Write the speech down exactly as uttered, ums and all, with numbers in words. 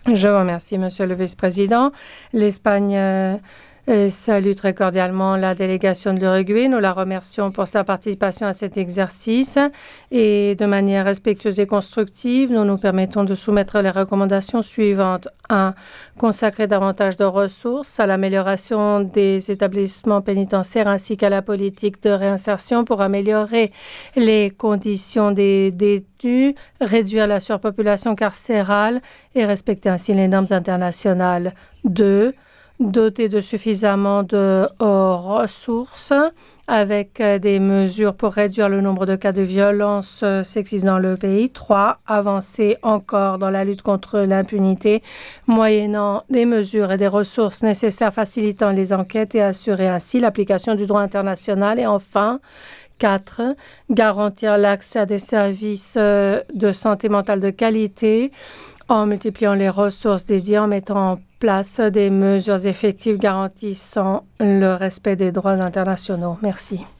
Je vous remercie, Monsieur le Vice-président. L'Espagne euh, euh, salue très cordialement la délégation de l'Uruguay. Nous la remercions pour sa participation à cet exercice et de manière respectueuse et constructive, nous nous permettons de soumettre les recommandations suivantes. un. Consacrer davantage de ressources à l'amélioration des établissements pénitentiaires ainsi qu'à la politique de réinsertion pour améliorer les conditions des détenus, réduire la surpopulation carcérale et respecter ainsi les normes internationales. deux. Doter de suffisamment de euh, ressources avec euh, des mesures pour réduire le nombre de cas de violence euh, sexiste dans le pays. trois. Avancer encore dans la lutte contre l'impunité, moyennant des mesures et des ressources nécessaires facilitant les enquêtes et assurer ainsi l'application du droit international. Et enfin, quatre. Garantir l'accès à des services euh, de santé mentale de qualité en multipliant les ressources dédiées, en mettant en place des mesures effectives garantissant le respect des droits internationaux. Merci.